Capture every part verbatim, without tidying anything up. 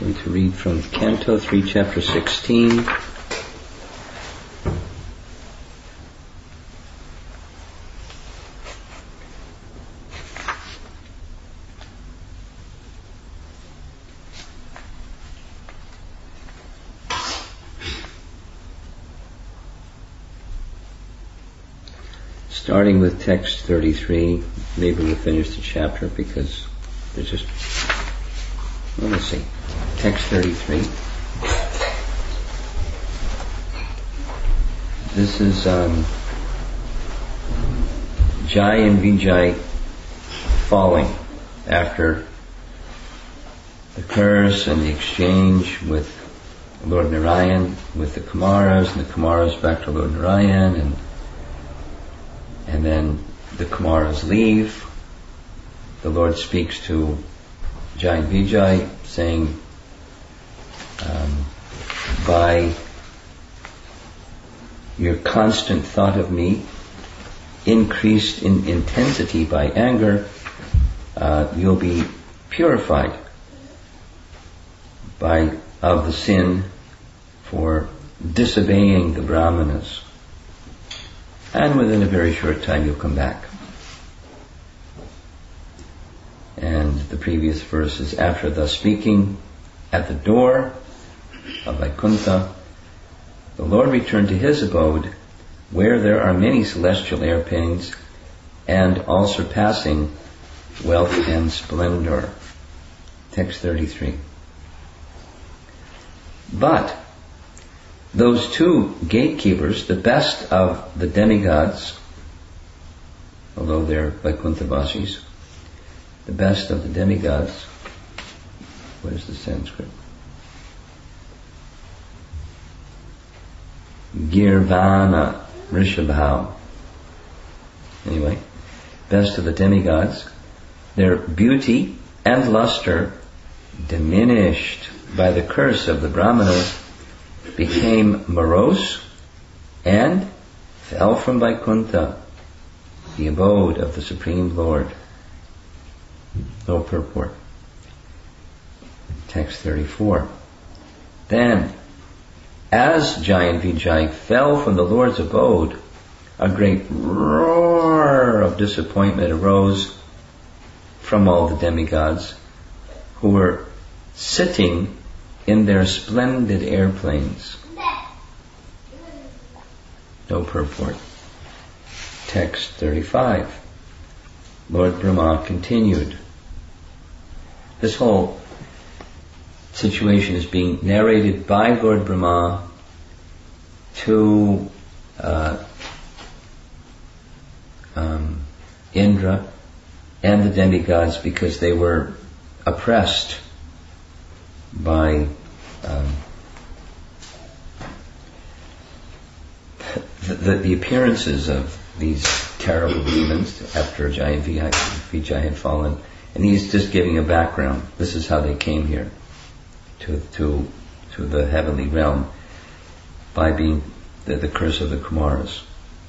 going to read from Canto three, Chapter sixteen. Starting with text thirty-three, maybe we'll finish the chapter because there's just, let me see, text thirty-three. This is um, Jai and Vijay falling after the curse and the exchange with Lord Narayan, with the Kumaras, and the Kumaras back to Lord Narayan, and And then the Kumaras leave. The Lord speaks to Jai and Vijay, saying, um, by your constant thought of me, increased in intensity by anger, uh, you'll be purified by of the sin for disobeying the Brahmanas. And within a very short time you'll come back. And the previous verse is, after thus speaking, at the door of Vaikuntha, the Lord returned to his abode, where there are many celestial airplanes and all surpassing wealth and splendor. Text thirty-three. But those two gatekeepers, the best of the demigods, although they're Vaikuntha-vasis, the best of the demigods, what is the Sanskrit? Girvana Rishabhau. Anyway, best of the demigods, their beauty and luster, diminished by the curse of the Brahmanas, became morose and fell from Vaikuntha, the abode of the Supreme Lord. No purport. Text thirty-four. Then, as Jai and Vijay fell from the Lord's abode, a great roar of disappointment arose from all the demigods who were sitting in their splendid airplanes. No purport. Text thirty-five. Lord Brahma continued. This whole situation is being narrated by Lord Brahma to uh, um, Indra and the demigods, because they were oppressed by um, the, the, the appearances of these terrible demons after Jai and Vijay had fallen. And he's just giving a background. This is how they came here to to to the heavenly realm, by being the, the curse of the Kumaras.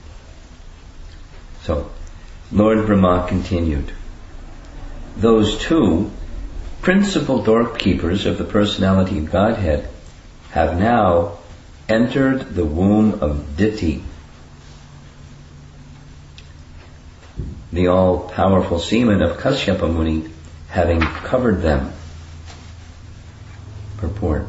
So, Lord Brahma continued. Those two principal doorkeepers of the personality of Godhead have now entered the womb of Diti, the all-powerful semen of Kashyapa Muni, having covered them. Purport.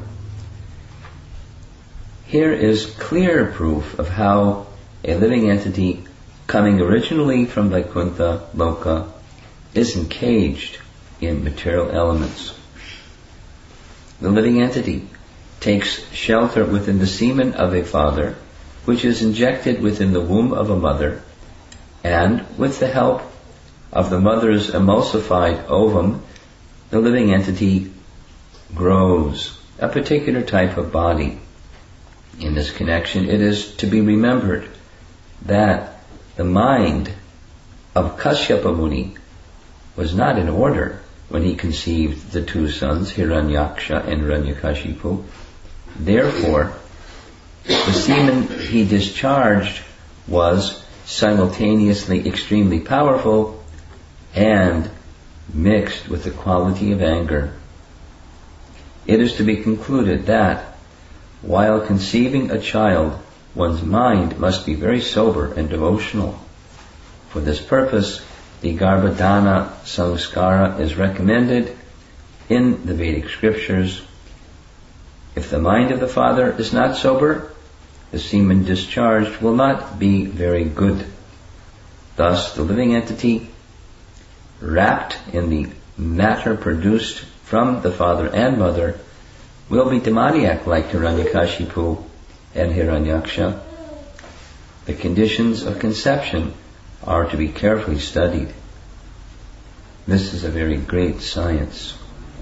Here is clear proof of how a living entity coming originally from Vaikuntha Loka is encaged in material elements. The living entity takes shelter within the semen of a father, which is injected within the womb of a mother, and with the help of the mother's emulsified ovum, the living entity grows a particular type of body. In this connection, it is to be remembered that the mind of Kashyapa Muni was not in order when he conceived the two sons, Hiranyaksha and Hiranyakashipu. Therefore, the semen he discharged was simultaneously extremely powerful and mixed with the quality of anger. it is to be concluded that, while conceiving a child, one's mind must be very sober and devotional. For this purpose, the Garbhadhana Samskara is recommended in the Vedic scriptures. If the mind of the father is not sober, the semen discharged will not be very good. Thus, the living entity, wrapped in the matter produced from the father and mother, will be demoniac like Hiranyakashipu and Hiranyaksha. The conditions of conception are to be carefully studied. This is a very great science.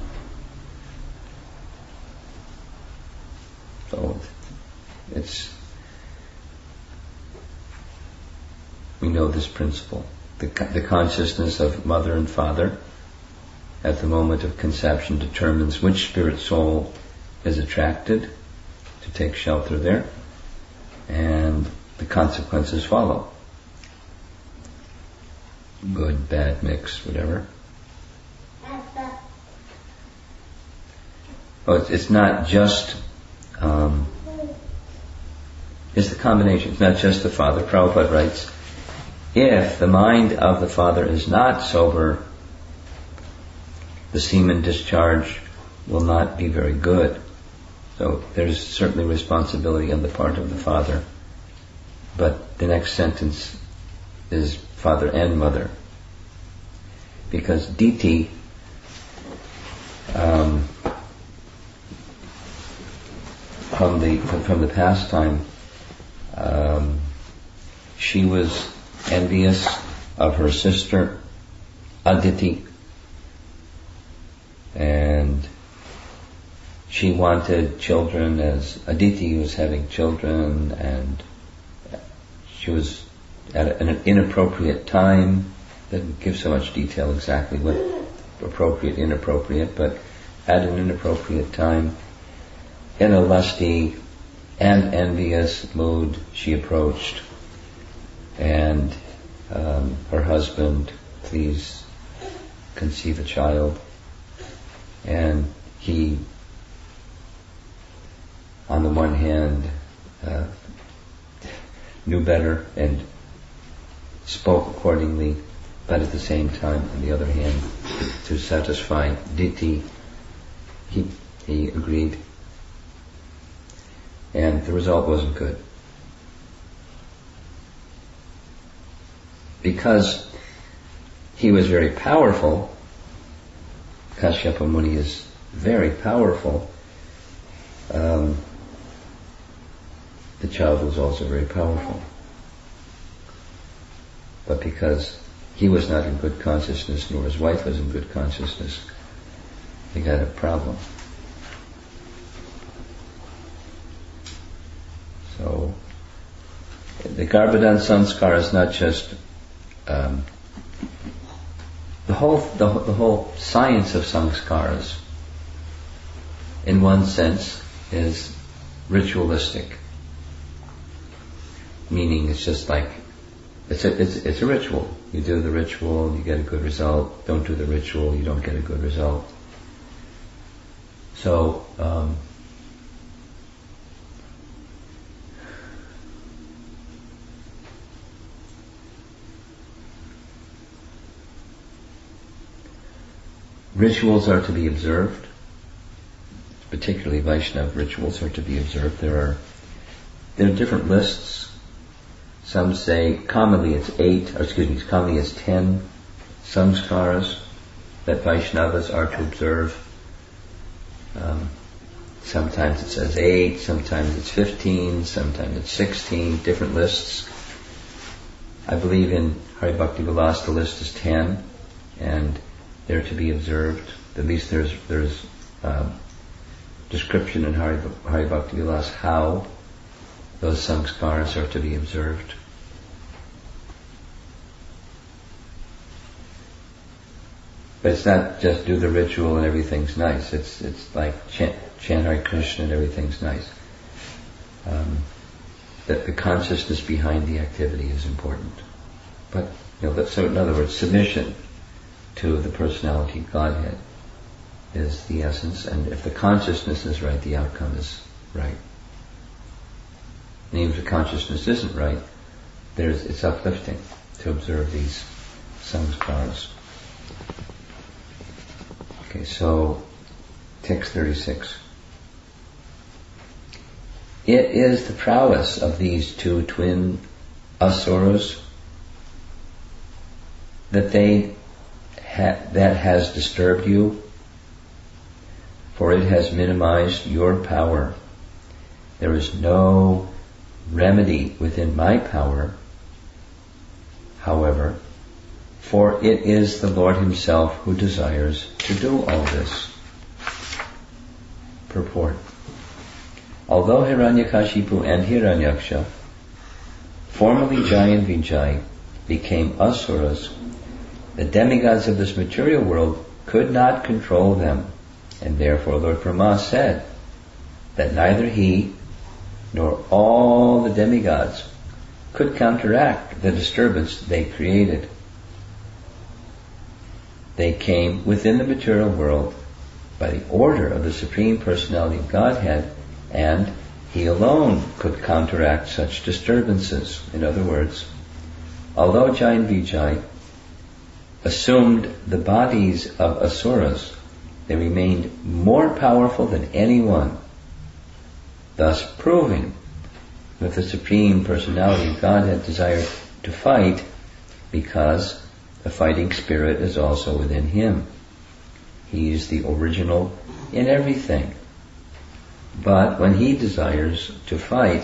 So, it's, we know this principle. The, the consciousness of mother and father at the moment of conception determines which spirit soul is attracted to take shelter there, and the consequences follow. Good, bad, mix, whatever. Oh, it's, it's not just, um, it's the combination. It's not just the father. Prabhupada writes, if the mind of the father is not sober, the semen discharge will not be very good. So there's certainly responsibility on the part of the father. But the next sentence is father and mother. Because Diti, um, from the from the past time, um, she was envious of her sister Aditi, and she wanted children as Aditi was having children, and she was at an inappropriate time. Doesn't give so much detail exactly what appropriate, inappropriate, but at an inappropriate time, in a lusty and envious mood, she approached, and um, her husband, please conceive a child. And he, on the one hand, uh, knew better and spoke accordingly, but at the same time, on the other hand, to, to satisfy Diti, he, he agreed. And the result wasn't good. Because he was very powerful, Kashyapa Muni is very powerful, um, the child was also very powerful. But because he was not in good consciousness, nor his wife was in good consciousness, they got a problem. So, the Garbhadhana Sanskara is not just um, the whole the, the whole science of sanskaras. In one sense, is ritualistic, meaning it's just like it's a it's it's a ritual. You do the ritual, you get a good result. Don't do the ritual, you don't get a good result. So. Um, Rituals are to be observed, particularly Vaishnava rituals are to be observed. There are there are different lists. Some say commonly it's eight, or excuse me, commonly it's ten samskaras that Vaishnavas are to observe. Um, sometimes it says eight, sometimes it's fifteen, sometimes it's sixteen, different lists. I believe in Hari Bhakti Vilas the list is ten, and they're to be observed. At least there's there's um, description in Hari, Hari Bhakti Vilas how those samskaras are to be observed. But it's not just do the ritual and everything's nice. It's it's like chant, chant Hare Krishna and everything's nice. Um, that the consciousness behind the activity is important. But you know, so in other words, submission to the personality of Godhead. is the essence, and if the consciousness is right, the outcome is right. And even if the consciousness isn't right, there's it's uplifting to observe these samskaras. Okay, so text thirty-six. It is the prowess of these two twin asuras that they ha- that has disturbed you, for it has minimized your power. There is no remedy within my power, however, for it is the Lord Himself who desires to do all this. Purport. Although Hiranyakashipu and Hiranyaksha, formerly Jai and Vijay, became asuras, the demigods of this material world could not control them, and therefore Lord Brahma said that neither he nor all the demigods could counteract the disturbance they created. They came within the material world by the order of the Supreme Personality of Godhead, and He alone could counteract such disturbances. In other words, although Jai and Vijay assumed the bodies of asuras, they remained more powerful than anyone, thus proving that the Supreme Personality of Godhead desired to fight because the fighting spirit is also within Him. He is the original in everything. But when He desires to fight,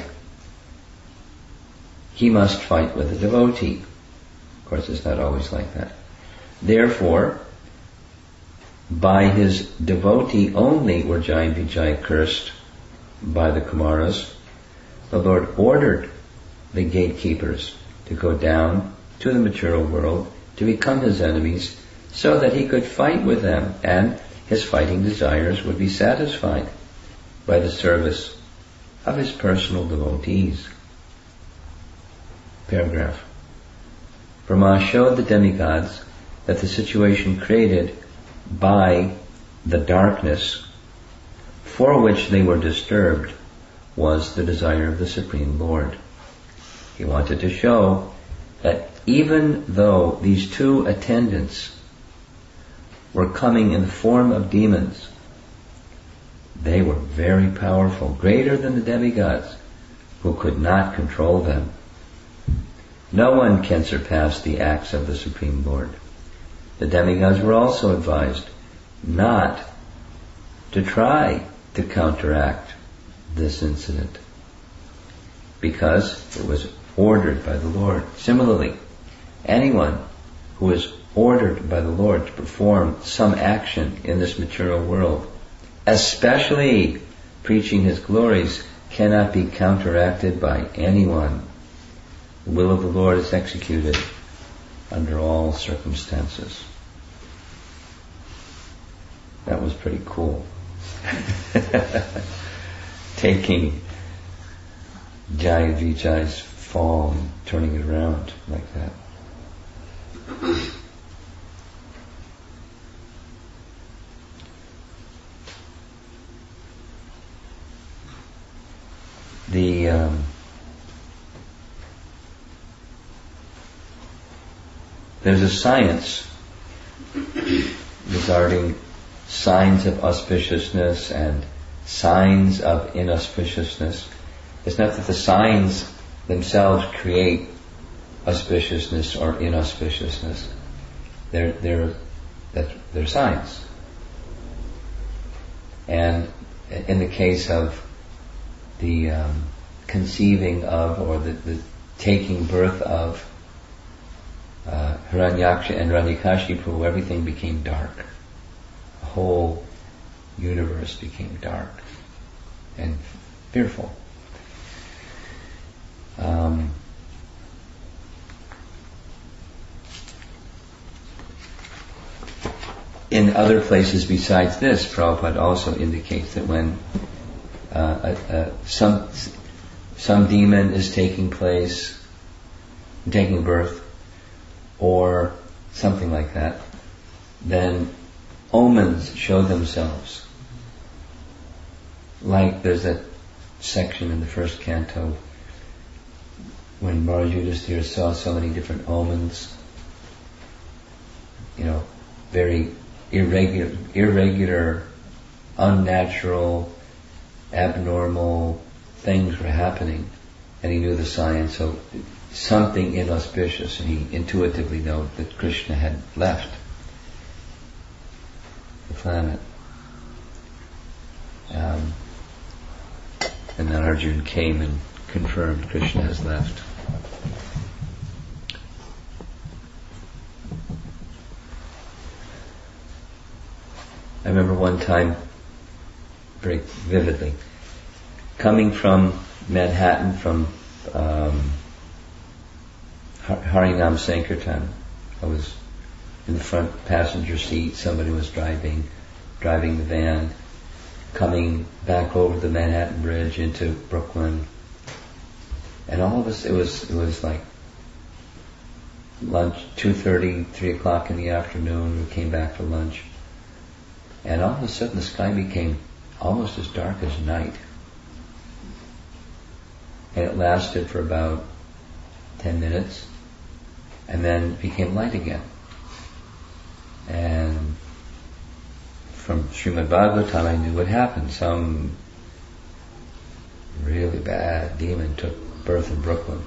He must fight with a devotee. Of course, it's not always like that. Therefore, by His devotee only were Jai and Vijay cursed by the Kumaras. The Lord ordered the gatekeepers to go down to the material world to become His enemies so that He could fight with them and His fighting desires would be satisfied by the service of His personal devotees. Paragraph. Brahma showed the demigods that the situation created by the darkness for which they were disturbed was the desire of the Supreme Lord. He wanted to show that even though these two attendants were coming in the form of demons, they were very powerful, greater than the demigods, who could not control them. No one can surpass the acts of the Supreme Lord. The demigods were also advised not to try to counteract this incident, because it was ordered by the Lord. Similarly, anyone who is ordered by the Lord to perform some action in this material world, especially preaching His glories, cannot be counteracted by anyone. The will of the Lord is executed under all circumstances. That was pretty cool. Taking Jai and Vijay's fall and turning it around like that. The um, there's a science regarding signs of auspiciousness and signs of inauspiciousness. It's not that the signs themselves create auspiciousness or inauspiciousness. They're they're they're signs. And in the case of the um, conceiving of or the, the taking birth of uh, Hiranyaksha and Hiranyakashipu, everything became dark. The whole universe became dark and fearful. Um, in other places besides this, Prabhupada also indicates that when uh, uh, uh, some some demon is taking place, taking birth, or something like that, then omens show themselves. Like there's that section in the first canto when Maharaj Yudhisthira saw so many different omens, you know, very irregular, irregular, unnatural, abnormal things were happening, and he knew the signs, so something inauspicious, and he intuitively knew that Krishna had left the planet. Um, and then Arjuna came and confirmed Krishna has left. I remember one time, very vividly, coming from Manhattan from um, Harinam Sankirtan. I was in the front passenger seat, somebody was driving, driving the van, coming back over the Manhattan Bridge into Brooklyn. And all of us, it was it was like lunch, two thirty, three o'clock in the afternoon, we came back for lunch. And all of a sudden the sky became almost as dark as night. And it lasted for about ten minutes, and then became light again. And from Srimad Bhagavatam I knew what happened. Some really bad demon took birth in Brooklyn.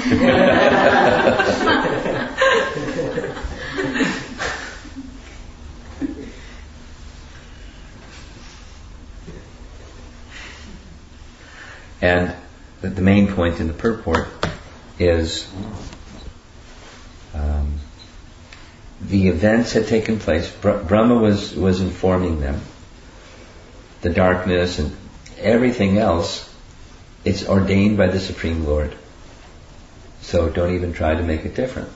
And the, the main point in the purport is um, the events had taken place. Br- Brahma was, was informing them. The darkness and everything else, it's ordained by the Supreme Lord. So don't even try to make it different.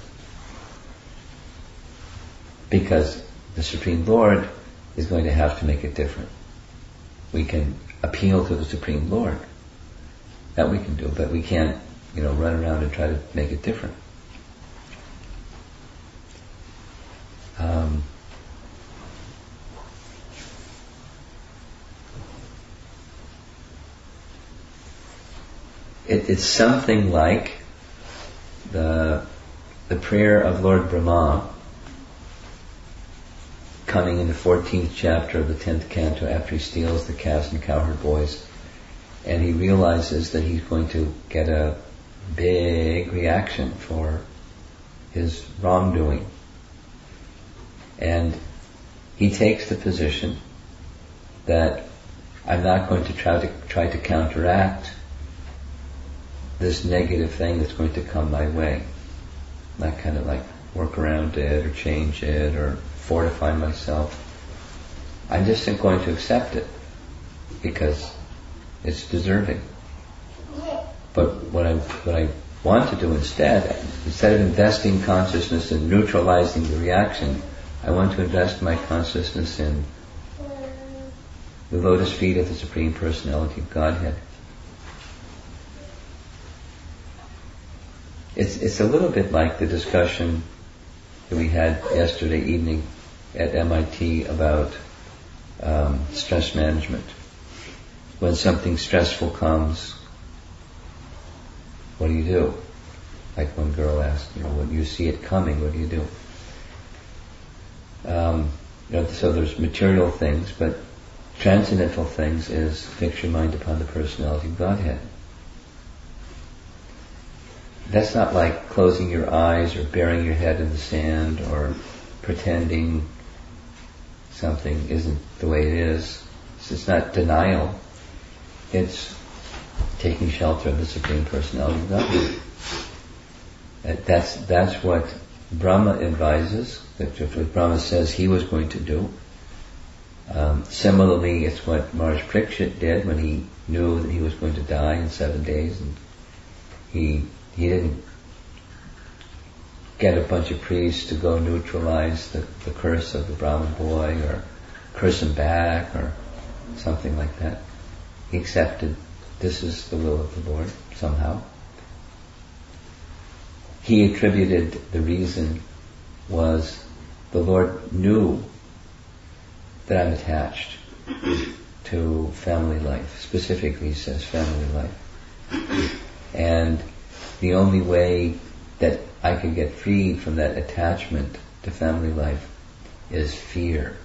Because the Supreme Lord is going to have to make it different. We can appeal to the Supreme Lord. That we can do, but we can't, you know, run around and try to make it different. Um, it, it's something like the the prayer of Lord Brahma coming in the fourteenth chapter of the tenth canto after he steals the calves and cowherd boys. And he realizes that he's going to get a big reaction for his wrongdoing. And he takes the position that I'm not going to try to try to counteract this negative thing that's going to come my way. Not kind of like work around it or change it or fortify myself. I'm just going to accept it because it's deserving. But what I what I want to do instead, instead of investing consciousness in neutralizing the reaction, I want to invest my consciousness in the lotus feet of the Supreme Personality of Godhead. It's it's a little bit like the discussion that we had yesterday evening at M I T about um, stress management. When something stressful comes, what do you do? Like one girl asked, you know, when you see it coming, what do you do? Um, you know, so there's material things, but transcendental things is fix your mind upon the personality of Godhead. That's not like closing your eyes or burying your head in the sand or pretending something isn't the way it is. It's not denial. It's taking shelter of the Supreme Personality of Godhead. That's that's what Brahma advises. That's what Brahma says he was going to do. Um, similarly, it's what Maharaj Parikshit did when he knew that he was going to die in seven days, and he he didn't get a bunch of priests to go neutralize the, the curse of the Brahmin boy or curse him back or something like that. He accepted this is the will of the Lord somehow. He attributed the reason was the Lord knew that I'm attached to family life. Specifically, he says family life. And the only way that I can get freed from that attachment to family life is fear.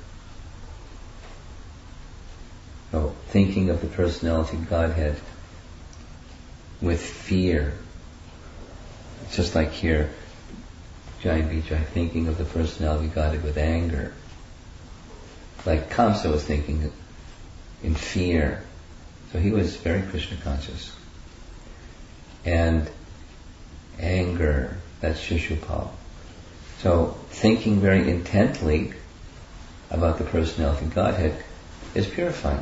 So, thinking of the personality of Godhead with fear. It's just like here, Giant Vijay thinking of the personality of Godhead with anger. Like Kamsa was thinking in fear. So he was very Krishna conscious. And anger, that's Shishupal. So thinking very intently about the personality of Godhead is purifying.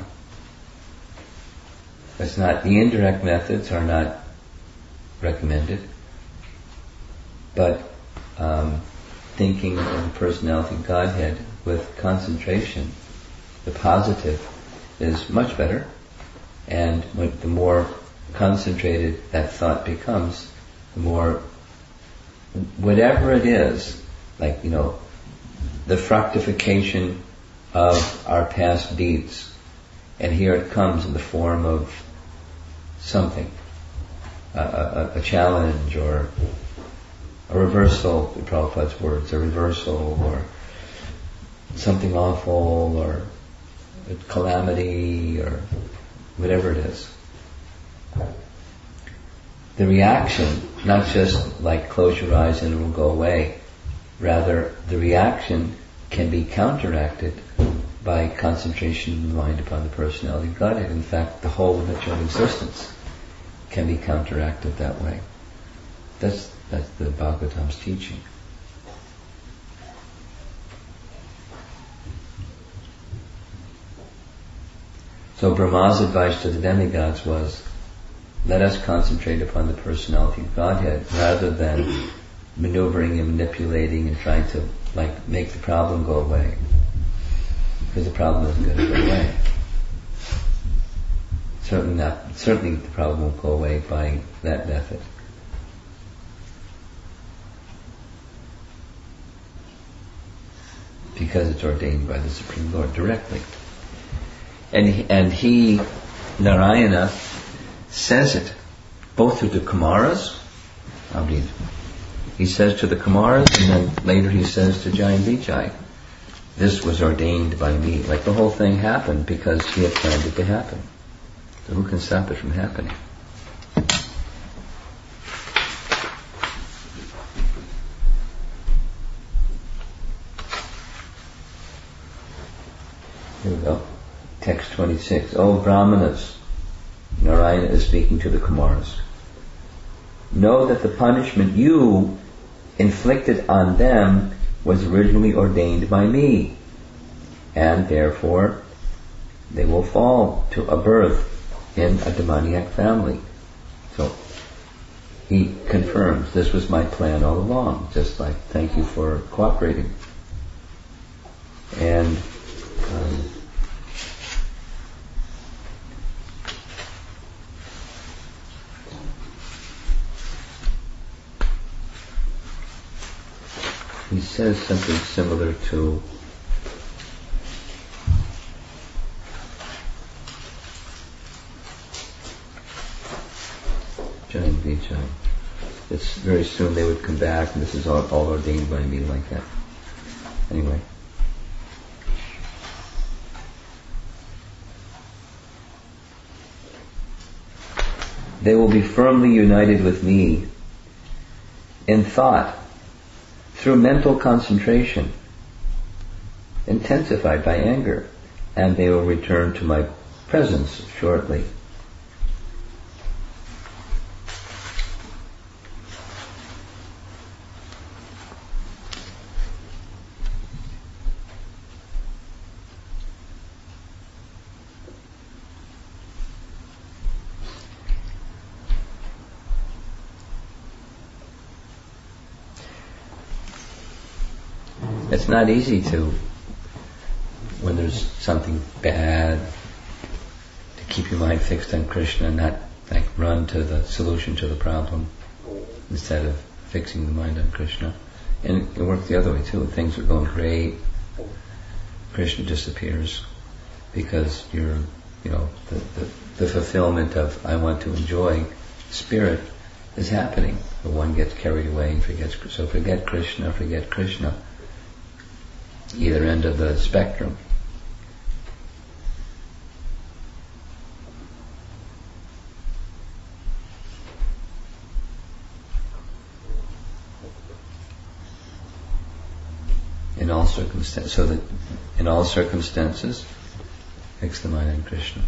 It's not, the indirect methods are not recommended, but um, thinking of the personality of Godhead with concentration, the positive, is much better. And when, the more concentrated that thought becomes, the more, whatever it is, like, you know, the fructification of our past deeds, and here it comes in the form of something, a, a, a challenge or a reversal, in Prabhupada's words, a reversal or something awful or a calamity or whatever it is. The reaction, not just like close your eyes and it will go away, rather the reaction can be counteracted by concentration of the mind upon the personality of Godhead. In fact, the whole of natural existence can be counteracted that way. That's that's the Bhagavatam's teaching. So Brahma's advice to the demigods was, let us concentrate upon the personality of Godhead rather than maneuvering and manipulating and trying to like make the problem go away. Because the problem isn't going to go away. Certainly not. Certainly the problem won't go away by that method. Because it's ordained by the Supreme Lord directly. And he, and he, Narayana, says it both to the Kumaras. I'll read. He says to the Kumaras, and then later he says to Jai and Vijay, this was ordained by me. Like the whole thing happened because he had planned it to happen. So who can stop it from happening? Here we go. Text twenty-six. O Brahmanas, Narayana is speaking to the Kumaras. Know that the punishment you inflicted on them was originally ordained by me, and therefore they will fall to a birth in a demoniac family. So he confirms this was my plan all along, just like thank you for cooperating. And um, he says something similar to Jai and Vijay. It's very soon they would come back and this is all, all ordained by me like that. Anyway. They will be firmly united with me in thought, through mental concentration, intensified by anger, and they will return to my presence shortly. It's not easy to, when there's something bad, to keep your mind fixed on Krishna and not like run to the solution to the problem instead of fixing the mind on Krishna. And it works the other way too. Things are going great. Krishna disappears because you're, you know, the, the, the fulfillment of I want to enjoy spirit is happening. But one gets carried away and forgets. So forget Krishna, forget Krishna. Either end of the spectrum. In all circumstances, so that in all circumstances, fix the mind on Krishna.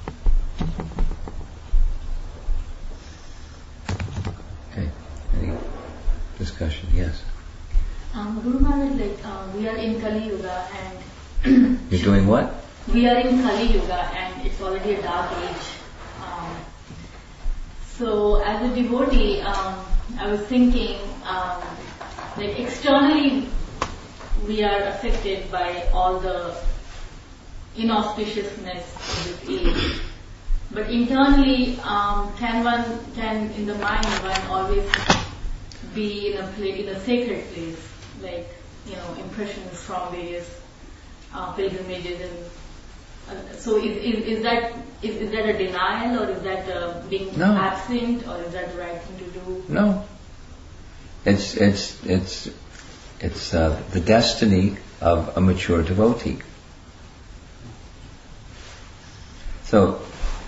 Okay. Any discussion? Yes. Um, Guru Maharaj, like uh, we are in Kali Yuga and you're doing what? We are in Kali Yuga and it's already a dark age. Um, so as a devotee, um, I was thinking, um, like externally, we are affected by all the inauspiciousness of this age. But internally, um, can one, can in the mind one always be in a place, in a sacred place, like, you know, impressions from various uh, pilgrimages and uh, so is, is, is that is, is that a denial or is that uh, being no. absent or is that the right thing to do? No. It's it's it's it's uh, the destiny of a mature devotee. So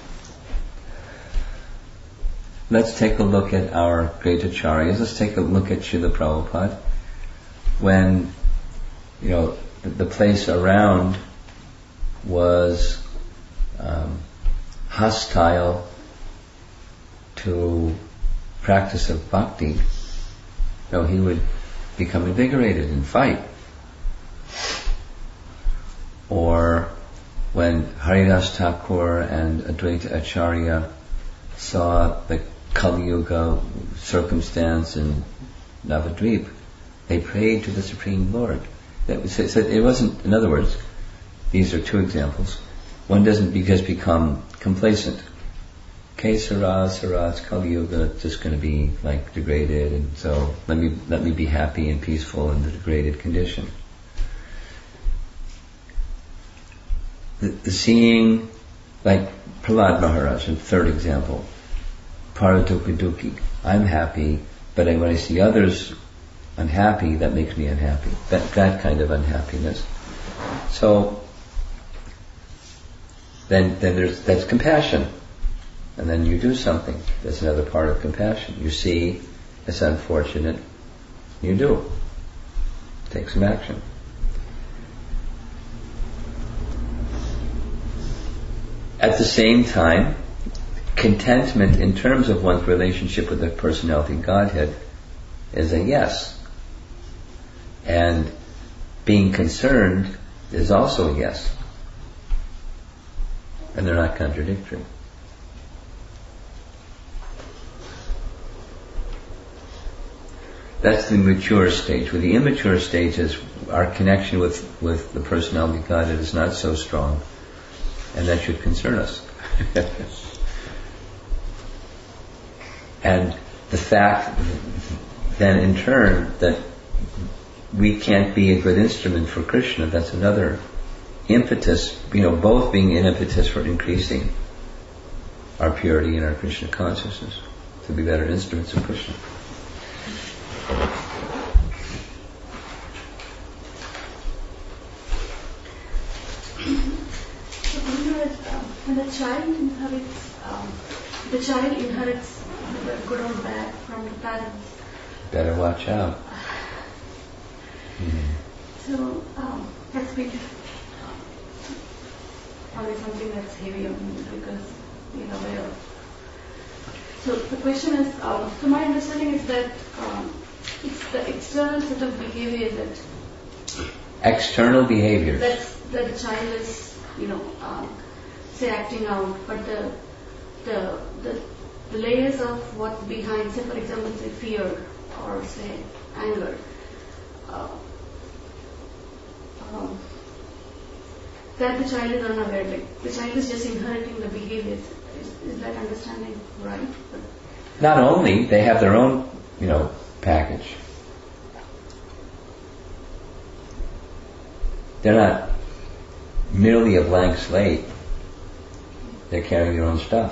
let's take a look at our great acharyas. Let's take a look at Srila Prabhupada. When, you know, the, the place around was um, hostile to practice of bhakti, you know, he would become invigorated and fight. Or when Haridas Thakur and Advaita Acharya saw the Kali Yuga circumstance in Navadvip, they prayed to the Supreme Lord. That was, so it wasn't, in other words, these are two examples. One doesn't just become complacent. Okay, Saras, Saras, Kali Yuga, just going to be like degraded, and so let me let me be happy and peaceful in the degraded condition. The, the seeing, like Prahlad Maharaj, a third example, Paradukaduki. I'm happy, but I, when I see others unhappy, that makes me unhappy. That that kind of unhappiness. So then, then there's that's compassion, and then you do something. That's another part of compassion. You see it's unfortunate, you do. Take some action. At the same time, contentment in terms of one's relationship with the personality Godhead is a yes. And being concerned is also a yes. And they're not contradictory. That's the mature stage. With the immature stages, our connection with, with the personality Godhead is not so strong. And that should concern us. And the fact then in turn that we can't be a good instrument for Krishna, that's another impetus, you know, both being an impetus for increasing our purity and our Krishna consciousness, to be better instruments of Krishna. When the child inherits, um, the child inherits the good or bad from the parents. Better watch out. Mm-hmm. So um, that's been um, probably something that's heavy on me because you know aware of. So the question is, um, so my understanding is that um, it's the external set of behavior that external behaviors that's that the child is, you know. Um, say acting out, but the, the the the layers of what's behind, say for example, say fear or say anger, uh, um, that the child is unaware. Like the child is just inheriting the behaviors. Is, is that understanding right? Not only, they have their own, you know, package. They're not merely a blank slate. They're carrying their own stuff.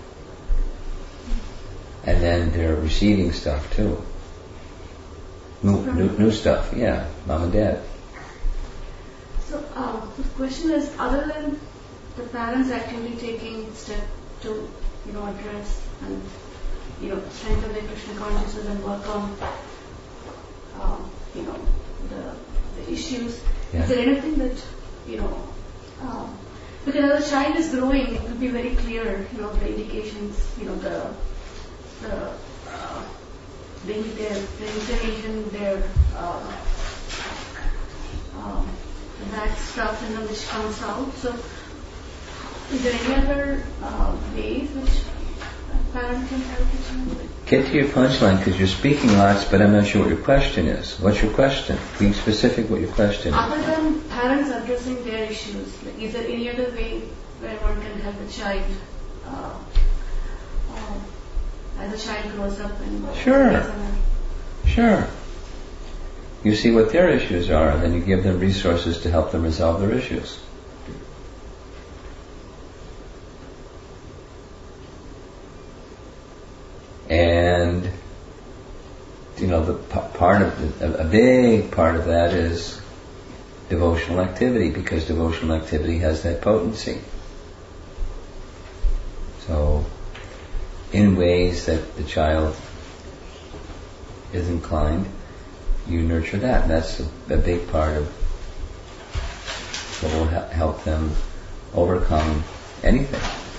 And then they're receiving stuff too. New, new, new stuff, yeah, mom and dad. So uh, the question is, other than the parents actively taking step to, you know, address and, you know, strengthen their Krishna consciousness and work on, uh, you know, the, the issues, yeah. is there anything that, you know, uh, because as a child is growing, it will be very clear, you know, the indications, you know, the the uh, the, their, the inclination, their uh, um, the bad stuff in them which comes out. So, is there any other uh, ways which a parent can help each other? Get to your punchline, because you're speaking lots, but I'm not sure what your question is. What's your question? Be specific what your question is. Other than parents addressing their issues, like, is there any other way where one can help a child uh, uh, as a child grows up and Sure. Sure. You see what their issues are, and then you give them resources to help them resolve their issues. And you know, the p- part of the, a, a big part of that is devotional activity, because devotional activity has that potency. So, in ways that the child is inclined, you nurture that. And that's a, a big part of what will ha- help them overcome anything.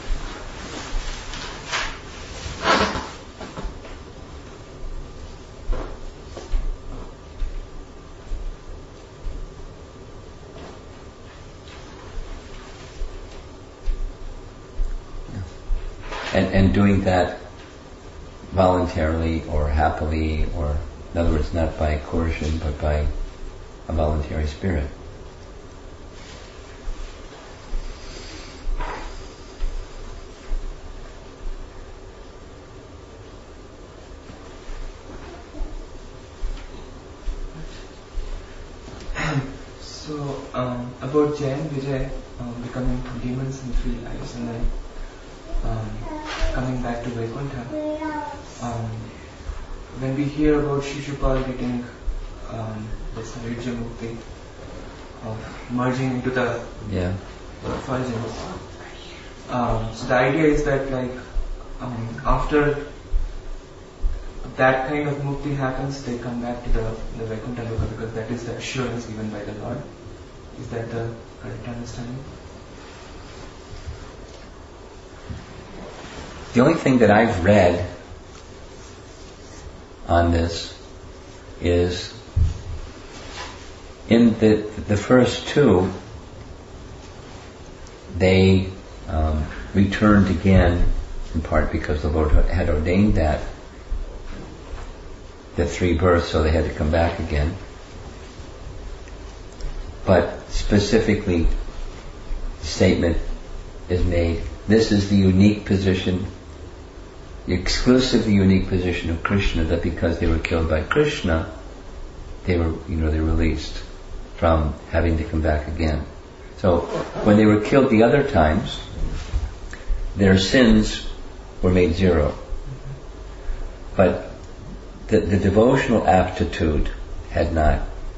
And, and doing that voluntarily or happily, or in other words, not by coercion, but by a voluntary spirit. So, um, about Jain Vijay um, becoming demons in three lives and then um, coming back to Vaikuntha, um, when we hear about Shishupal getting um, the Sayujya Mukti of merging into the Yeah. effulgence, um, so the idea is that like um, after that kind of mukti happens, they come back to the, the Vaikuntha Loka, because that is the assurance given by the Lord. Is that the correct understanding? The only thing that I've read on this is in the the first two, they um, returned again, in part because the Lord had ordained that, the three births, so they had to come back again. But specifically, the statement is made, this is the unique position, the exclusively unique position of Krishna, that because they were killed by Krishna, they were, you know, they were released from having to come back again. So when they were killed the other times, their sins were made zero. But the, the devotional aptitude had not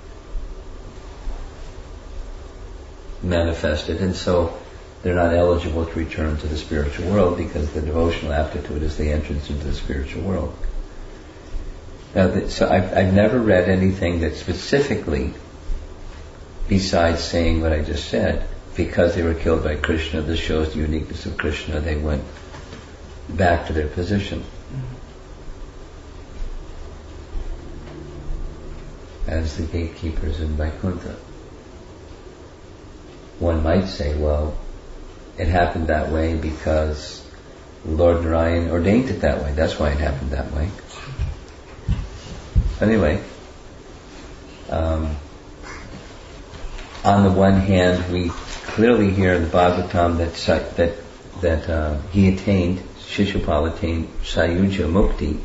manifested, and so they're not eligible to return to the spiritual world, because the devotional aptitude is the entrance into the spiritual world. Now, the, so I've, I've never read anything that specifically, besides saying what I just said, because they were killed by Krishna, this shows the uniqueness of Krishna, they went back to their position. As the gatekeepers in Vaikuntha. One might say, well, it happened that way because Lord Narayan ordained it that way. That's why it happened that way. Anyway, um, on the one hand, we clearly hear in the Bhagavatam that that that uh, he attained, Shishupal attained Sayujya Mukti.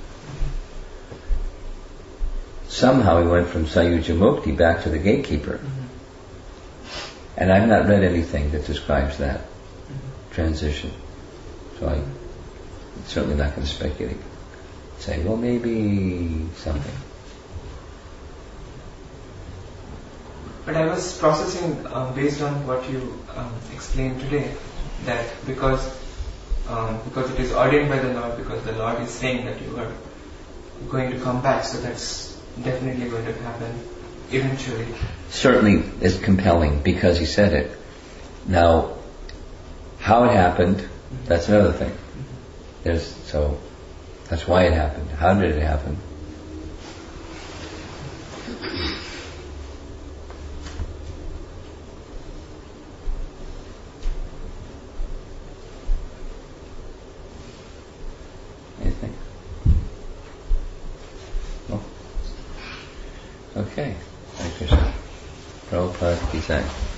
Somehow he went from Sayujya Mukti back to the gatekeeper. And I've not read anything that describes that transition. So I'm certainly not going to speculate. Say, well, maybe something. But I was processing uh, based on what you um, explained today, that because um, because it is ordained by the Lord, because the Lord is saying that you are going to come back, so that's definitely going to happen eventually. Certainly is compelling because he said it. Now, how it happened, that's another thing. There's so that's why it happened. How did it happen? Anything? No? Okay. Thank you, sir. Prabhupada ki jai.